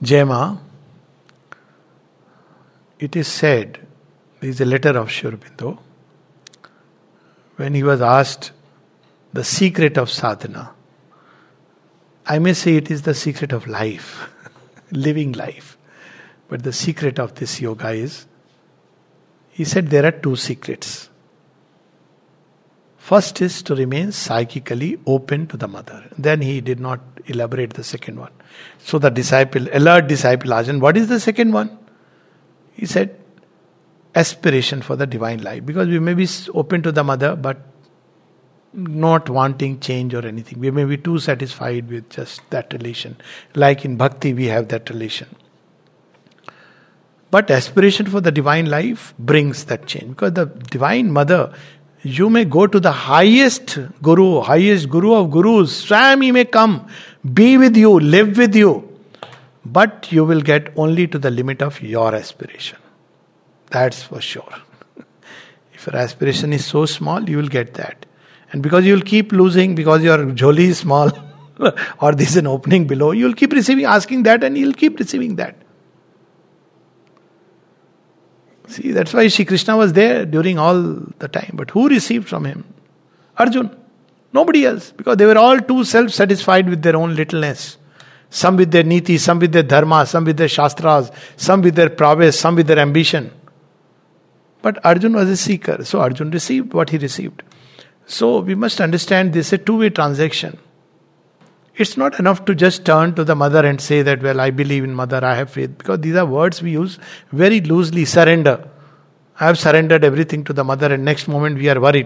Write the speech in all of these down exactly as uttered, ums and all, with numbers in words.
Jema, it is said, there is a letter of Sri Aurobindo, when he was asked the secret of sadhana. I may say it is the secret of life, living life. But the secret of this yoga is, he said there are two secrets. First is to remain psychically open to the mother. Then he did not elaborate the second one. So the disciple, alert disciple asked, and what is the second one? He said, aspiration for the divine life. Because we may be open to the mother, but not wanting change or anything. We may be too satisfied with just that relation. Like in bhakti, we have that relation. But aspiration for the divine life brings that change. Because the divine mother, you may go to the highest guru, highest guru of gurus. Swami may come, be with you, live with you. But you will get only to the limit of your aspiration. That's for sure. If your aspiration is so small, you will get that. And because you will keep losing, because your jholi is small, or there is an opening below, you will keep receiving, asking that, and you will keep receiving that. See, that's why Shri Krishna was there during all the time. But who received from him? Arjun. Nobody else. Because they were all too self-satisfied with their own littleness. Some with their niti, some with their dharma, some with their shastras, some with their prowess, some with their ambition. But Arjun was a seeker. So Arjun received what he received. So we must understand this is a two-way transaction. It's not enough to just turn to the mother and say that, well, I believe in mother, I have faith. Because these are words we use very loosely. Surrender. I have surrendered everything to the mother, and next moment we are worried.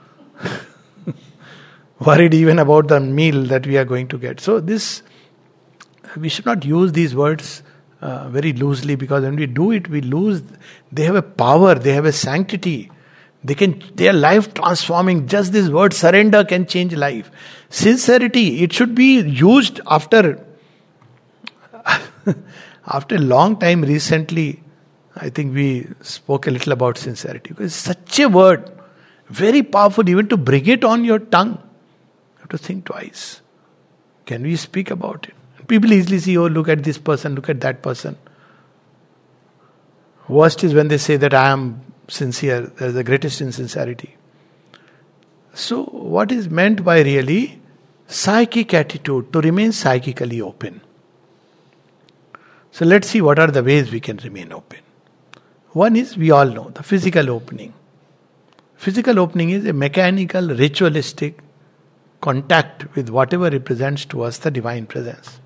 Worried even about the meal that we are going to get. So this, we should not use these words uh, very loosely, because when we do it, we lose. They have a power, they have a sanctity. They can, they are life transforming. Just this word surrender can change life. Sincerity, it should be used after after a long time. Recently, I think we spoke a little about sincerity. Because it's such a word, very powerful. Even to bring it on your tongue, you have to think twice. Can we speak about it? People easily see, oh, look at this person, look at that person. Worst is when they say that I am sincere. That is the greatest insincerity. So, what is meant by really psychic attitude? To remain psychically open. So, let's see what are the ways we can remain open. One is, we all know, the physical opening. Physical opening is a mechanical, ritualistic contact with whatever represents to us the divine presence.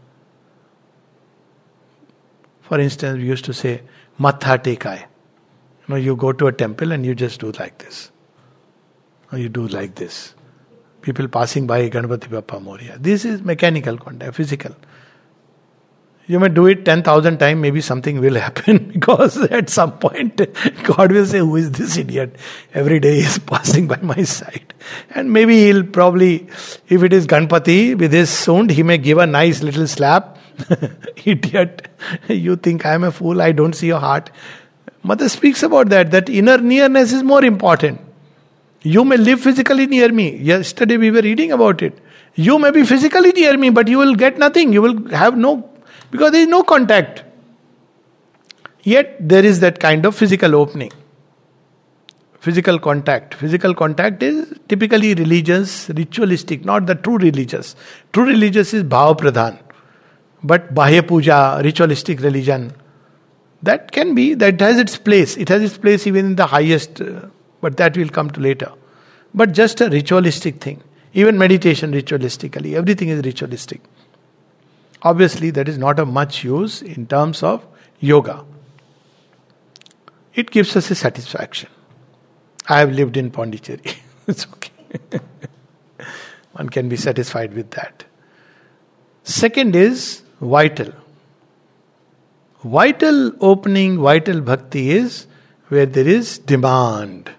For instance, we used to say, Matha Tekai. You know, you go to a temple and you just do like this. Or you do like this. People passing by, Ganpati Bappa Moria. This is mechanical contact, physical. You may do it ten thousand times, maybe something will happen. Because at some point, God will say, who is this idiot? Every day he is passing by my side. And maybe he'll probably, if it is Ganpati, with his sound, he may give a nice little slap. Idiot, you think I am a fool, I don't see your heart. Mother speaks about that, that inner nearness is more important. You may live physically near me. Yesterday we were reading about it. You may be physically near me, but you will get nothing. You will have no, because there is no contact. Yet there is that kind of physical opening. Physical contact. Physical contact is typically religious, ritualistic, not the true religious. True religious is bhava pradhan. But Bahya Puja, ritualistic religion, that can be, that has its place. It has its place even in the highest, uh, but that will come to later. But just a ritualistic thing. Even meditation ritualistically, everything is ritualistic. Obviously, that is not of much use in terms of yoga. It gives us a satisfaction. I have lived in Pondicherry. It's okay. One can be satisfied with that. Second is vital. Vital opening, vital bhakti is where there is demand.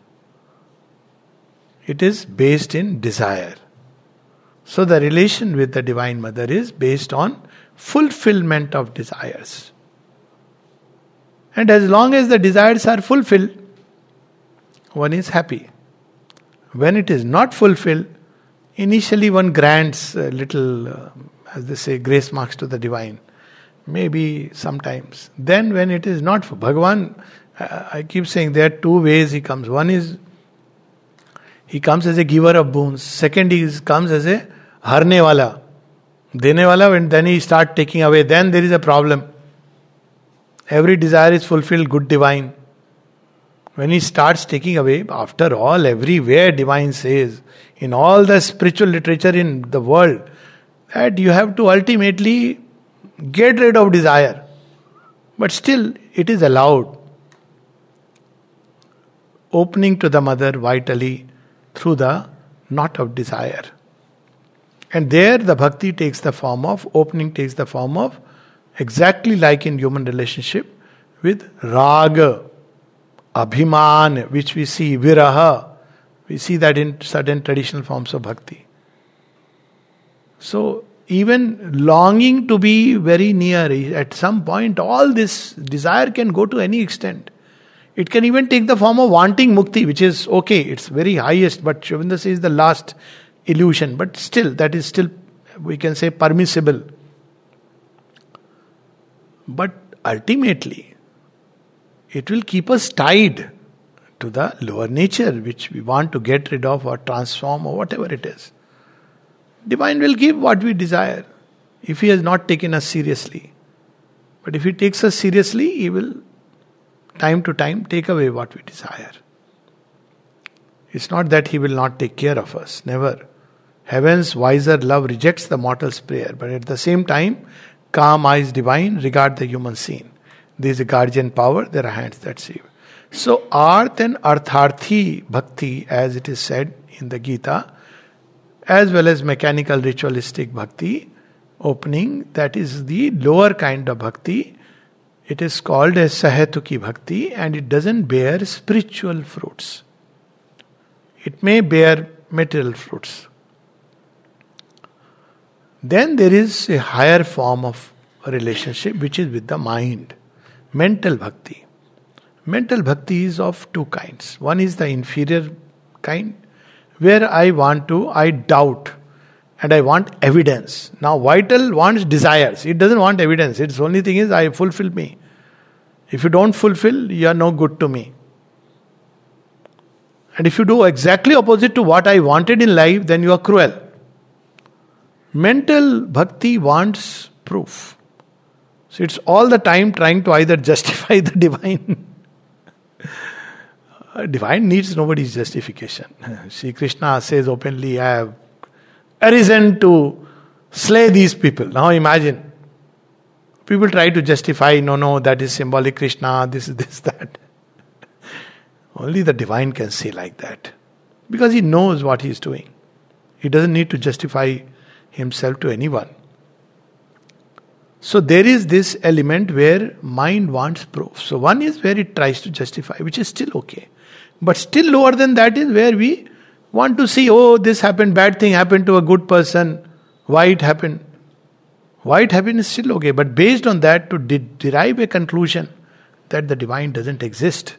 It is based in desire. So the relation with the Divine Mother is based on fulfillment of desires. And as long as the desires are fulfilled, one is happy. When it is not fulfilled, initially one grants a little, uh, as they say, grace marks to the divine. Maybe sometimes. Then when it is not for Bhagavan, I keep saying there are two ways he comes. One is he comes as a giver of boons. Second, he comes as a harne wala, dene wala, and then he start taking away. Then there is a problem. Every desire is fulfilled, good divine. When he starts taking away, after all, everywhere divine says, in all the spiritual literature in the world, that you have to ultimately get rid of desire. But still, it is allowed. Opening to the mother vitally through the knot of desire. And there the bhakti takes the form of, opening takes the form of, exactly like in human relationship, with raga, abhiman, which we see, viraha. We see that in certain traditional forms of bhakti. So, even longing to be very near, at some point, all this desire can go to any extent. It can even take the form of wanting mukti, which is okay, it's very highest, but Sri Aurobindo says the last illusion. But still, that is still, we can say, permissible. But ultimately, it will keep us tied to the lower nature, which we want to get rid of or transform or whatever it is. Divine will give what we desire, if he has not taken us seriously. But if he takes us seriously, he will, time to time, take away what we desire. It's not that he will not take care of us, never. Heaven's wiser love rejects the mortal's prayer, but at the same time, calm eyes divine regard the human scene. There is a guardian power, there are hands that save. So, Arth and Artharthi Bhakti, as it is said in the Gita, as well as mechanical ritualistic Bhakti, opening, that is the lower kind of Bhakti. It is called as Sahetuki Bhakti, and it doesn't bear spiritual fruits. It may bear material fruits. Then there is a higher form of relationship which is with the mind. Mental Bhakti. Mental Bhakti is of two kinds. One is the inferior kind, where I want to, I doubt and I want evidence. Now vital wants desires. It doesn't want evidence. Its only thing is I fulfill me. If you don't fulfill, you are no good to me. And if you do exactly opposite to what I wanted in life, then you are cruel. Mental Bhakti wants proof. So it's all the time trying to either justify the divine. Divine needs nobody's justification. Sri Krishna says openly, I have arisen to slay these people. Now imagine. People try to justify, no, no, that is symbolic Krishna, this is this, that. Only the divine can say like that. Because he knows what he is doing. He doesn't need to justify himself to anyone. So there is this element where mind wants proof. So one is where it tries to justify, which is still okay. But still lower than that is where we want to see, oh, this happened, bad thing happened to a good person. Why it happened? Why it happened is still okay. But based on that, to de- derive a conclusion that the divine doesn't exist.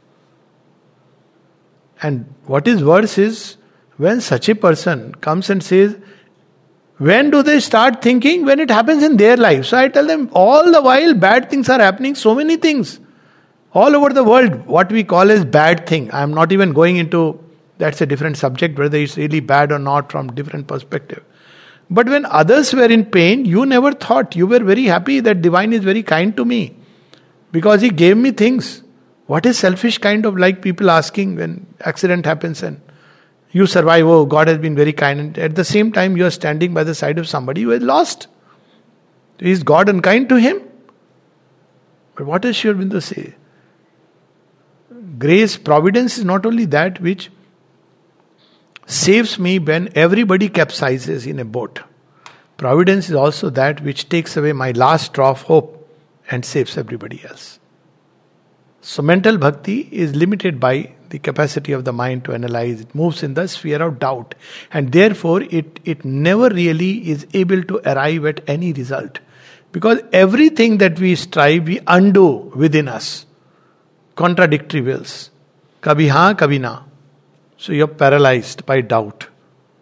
And what is worse is, when such a person comes and says, when do they start thinking? When it happens in their life. So I tell them, all the while bad things are happening, so many things. All over the world, what we call as bad thing. I am not even going into, that's a different subject, whether it's really bad or not from different perspective. But when others were in pain, you never thought, you were very happy that divine is very kind to me. Because he gave me things. What is selfish kind of like people asking when accident happens and you survive, oh, God has been very kind. And at the same time, you are standing by the side of somebody who is lost. Is God unkind to him? But what does Sri Aurobindo say? Grace, providence is not only that which saves me when everybody capsizes in a boat. Providence is also that which takes away my last straw of hope and saves everybody else. So mental bhakti is limited by the capacity of the mind to analyze. It moves in the sphere of doubt. And therefore, it, it never really is able to arrive at any result. Because everything that we strive, we undo within us. Contradictory wills. Kabhi haan, kabhi na. So you're paralyzed by doubt.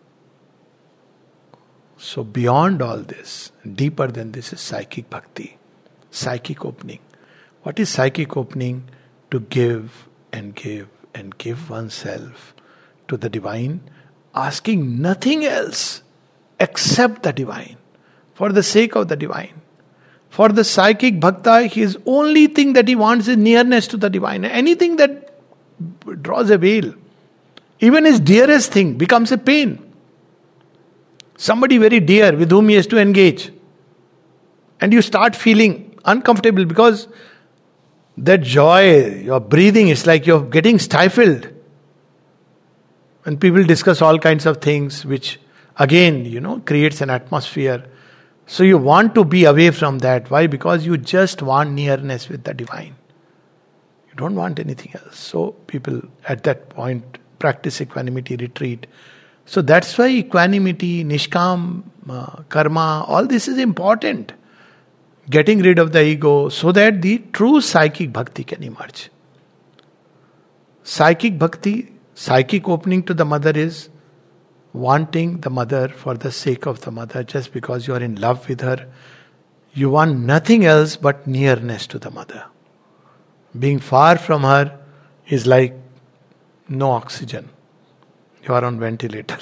So beyond all this, deeper than this is psychic bhakti. Psychic opening. What is psychic opening? To give and give and give oneself to the divine, asking nothing else except the divine, for the sake of the divine. For the psychic bhakta, his only thing that he wants is nearness to the divine. Anything that draws a veil, even his dearest thing, becomes a pain. Somebody very dear with whom he has to engage, and you start feeling uncomfortable because that joy, your breathing, is like you're getting stifled. And people discuss all kinds of things which again, you know, creates an atmosphere. So you want to be away from that. Why? Because you just want nearness with the divine. You don't want anything else. So people at that point practice equanimity, retreat. So that's why equanimity, nishkam, uh, karma, all this is important. Getting rid of the ego so that the true psychic bhakti can emerge. Psychic bhakti, psychic opening to the mother is wanting the mother for the sake of the mother, just because you are in love with her. You want nothing else but nearness to the mother. Being far from her is like no oxygen. You are on ventilator.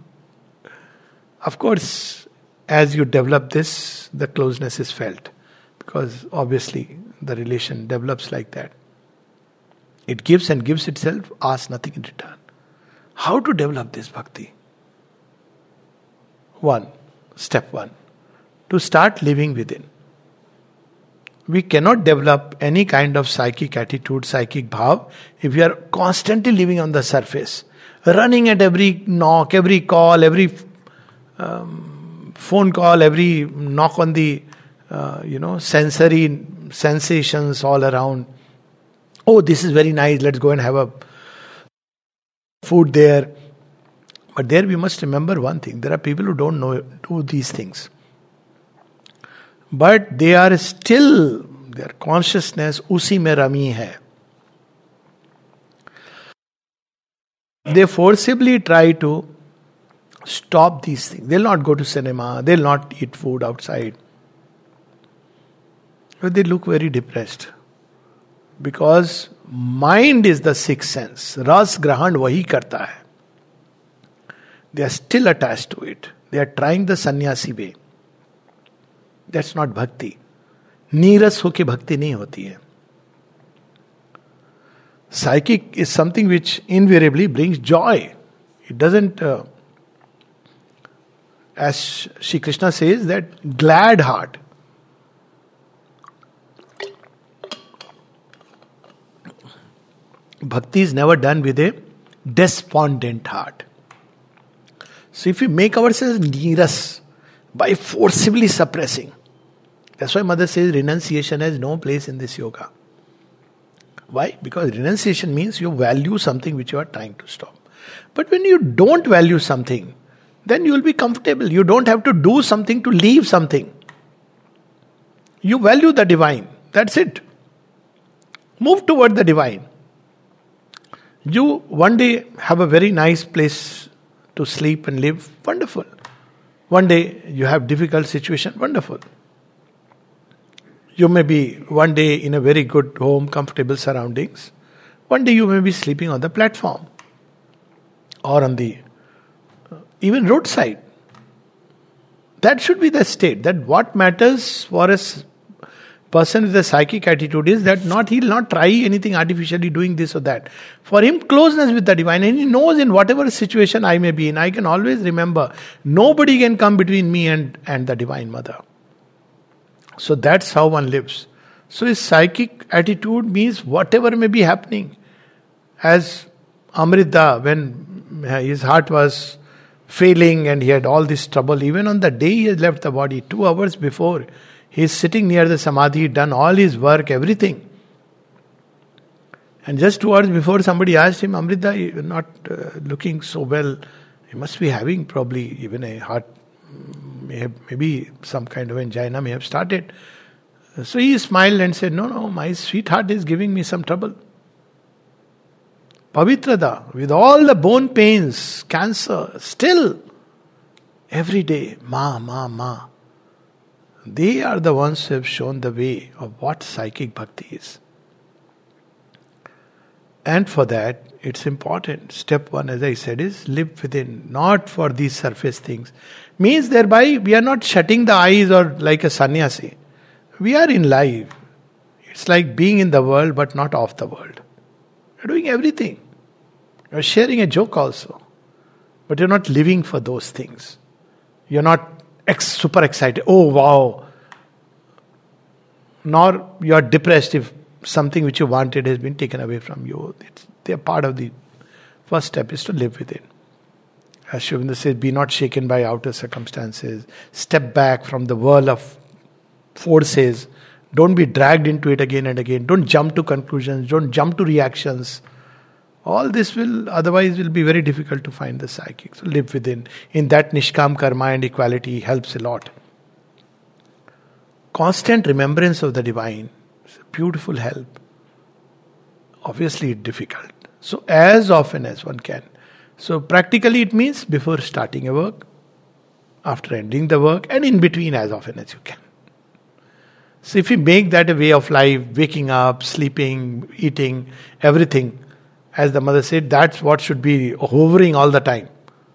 Of course, as you develop this, the closeness is felt. Because obviously the relation develops like that. It gives and gives itself, asks nothing in return. How to develop this bhakti? One, step one, to start living within. We cannot develop any kind of psychic attitude, psychic bhav, if we are constantly living on the surface, running at every knock, every call, every um, phone call, every knock on the Uh, you know, sensory sensations all around. Oh, this is very nice, let's go and have a food there. But there we must remember one thing. There are people who don't know do these things. But they are still, their consciousness usi mein rami hai. They forcibly try to stop these things. They'll not go to cinema, they'll not eat food outside. But they look very depressed. Because mind is the sixth sense. Ras grahan wahi karta hai. They are still attached to it. They are trying the sannyasi way. That's not bhakti. Neeras hoke bhakti nahi hoti hai. Psychic is something which invariably brings joy. It doesn't, uh, as Shri Krishna says, that glad heart. Bhakti is never done with a despondent heart. So if we make ourselves neeras by forcibly suppressing, that's why Mother says renunciation has no place in this yoga. Why? Because renunciation means you value something which you are trying to stop. But when you don't value something, then you will be comfortable. You don't have to do something to leave something. You value the divine. That's it. Move toward the divine. You one day have a very nice place to sleep and live. Wonderful. One day you have difficult situation. Wonderful. You may be one day in a very good home, comfortable surroundings. One day you may be sleeping on the platform or on the uh, even roadside. That should be the state. That what matters for a person with a psychic attitude is that not he'll not try anything artificially doing this or that. For him, closeness with the divine, and he knows in whatever situation I may be in, I can always remember nobody can come between me and, and the Divine Mother. So that's how one lives. So his psychic attitude means whatever may be happening. As Amrita, when his heart was failing and he had all this trouble, even on the day he has left the body, two hours before, he is sitting near the Samadhi, done all his work, everything. And just two hours before, somebody asked him, Amrita, you're not uh, looking so well. You must be having probably even a heart, may have, maybe some kind of angina may have started. So he smiled and said, no, no, my sweetheart is giving me some trouble. Pavitrada, with all the bone pains, cancer, still, every day, ma, ma, ma. They are the ones who have shown the way of what psychic bhakti is. And for that, it's important. Step one, as I said, is live within, not for these surface things. Means thereby we are not shutting the eyes or like a sannyasi. We are in life. It's like being in the world but not of the world. You're doing everything. You're sharing a joke also. But you're not living for those things. You're not ex- super excited. Oh wow. Nor you're depressed if something which you wanted has been taken away from you. It's, they're part of the first step is to live within. As Sri Aurobindo says, be not shaken by outer circumstances. Step back from the whirl of forces. Don't be dragged into it again and again. Don't jump to conclusions. Don't jump to reactions. All this will, otherwise will be very difficult to find the psychic. So live within. In that Nishkam Karma and equality helps a lot. Constant remembrance of the divine is a beautiful help. Obviously it's difficult. So as often as one can. So practically it means before starting a work, after ending the work, and in between as often as you can. So if you make that a way of life, waking up, sleeping, eating, everything, as the mother said, that's what should be hovering all the time.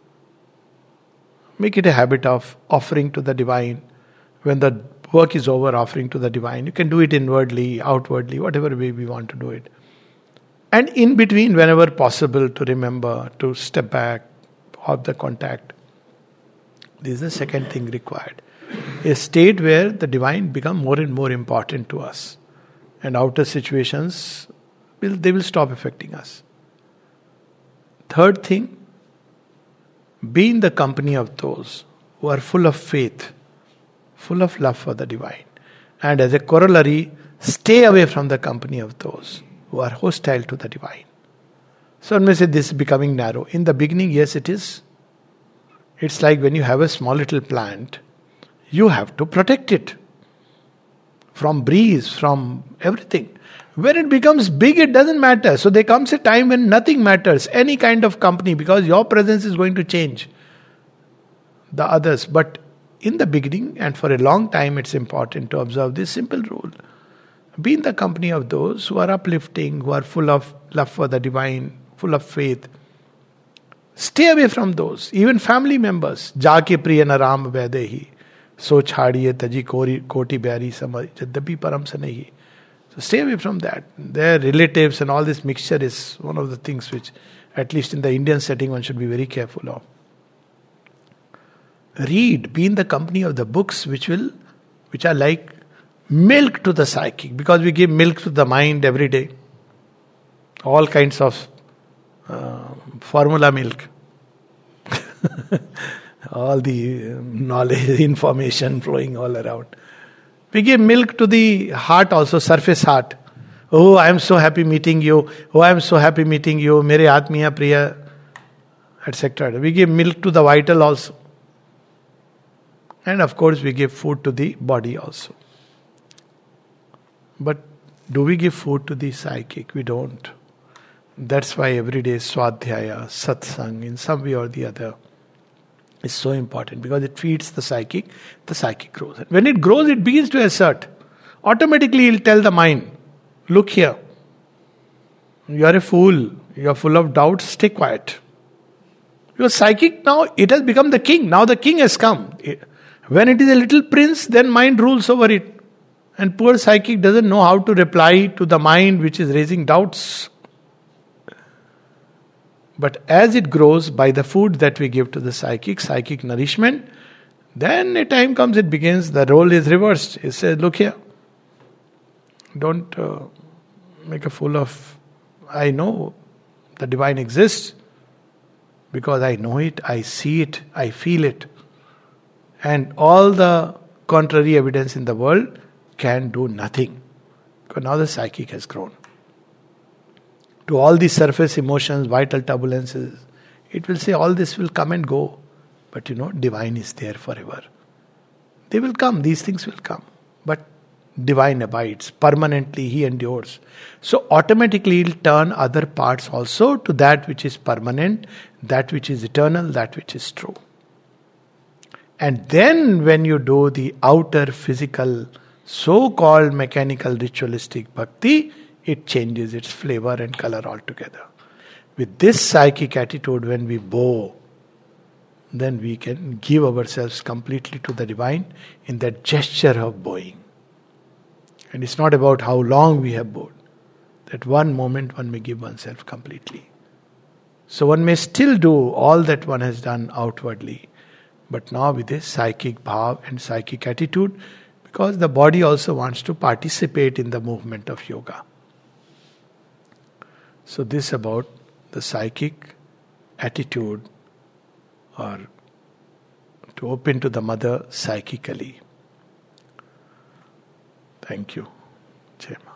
Make it a habit of offering to the divine. When the work is over, offering to the divine. You can do it inwardly, outwardly, whatever way we want to do it. And in between, whenever possible, to remember, to step back, have the contact. This is the second thing required. A state where the divine become more and more important to us. And outer situations, will they will stop affecting us. Third thing, be in the company of those who are full of faith, full of love for the divine. And as a corollary, stay away from the company of those who are hostile to the divine. So one may say this is becoming narrow. In the beginning, yes, it is. It's like when you have a small little plant, you have to protect it from breeze, from everything. When it becomes big, it doesn't matter. So there comes a time when nothing matters, any kind of company, because your presence is going to change the others. But in the beginning and for a long time, it's important to observe this simple rule. Be in the company of those who are uplifting, who are full of love for the divine, full of faith. Stay away from those, even family members. Jaake priya na ram vaidehi, so chhadiye taji koti byari samaj, jadapi param se nahi. So stay away from that. Their relatives and all this mixture is one of the things which, at least in the Indian setting, one should be very careful of. Read, be in the company of the books which will, which are like milk to the psychic, because we give milk to the mind every day. All kinds of uh, formula milk. All the knowledge, information flowing all around. We give milk to the heart also, surface heart. Oh, I am so happy meeting you. Oh, I am so happy meeting you. Mere Atmiya Priya, et cetera. We give milk to the vital also. And of course, we give food to the body also. But do we give food to the psychic? We don't. That's why every day Swadhyaya, Satsang, in some way or the other, is so important, because it feeds the psychic, the psychic grows. And when it grows, it begins to assert. Automatically, it will tell the mind, look here, you are a fool, you are full of doubts, stay quiet. Your psychic now, it has become the king. Now the king has come. When it is a little prince, then mind rules over it. And poor psychic doesn't know how to reply to the mind which is raising doubts. But as it grows by the food that we give to the psychic, psychic nourishment, then a time comes, it begins, the role is reversed. It says, look here, don't uh, make a fool of, I know the divine exists, because I know it, I see it, I feel it. And all the contrary evidence in the world can do nothing. Because now the psychic has grown. To all the surface emotions, vital turbulences, it will say all this will come and go. But you know, divine is there forever. They will come, these things will come. But divine abides, permanently he endures. So automatically it will turn other parts also to that which is permanent, that which is eternal, that which is true. And then when you do the outer physical, so-called mechanical ritualistic bhakti, it changes its flavor and color altogether. With this psychic attitude, when we bow, then we can give ourselves completely to the divine in that gesture of bowing. And it's not about how long we have bowed. That one moment one may give oneself completely. So one may still do all that one has done outwardly, but now with a psychic bhav and psychic attitude, because the body also wants to participate in the movement of yoga. So this about the psychic attitude, or to open to the mother psychically. Thank you. Jai Ma.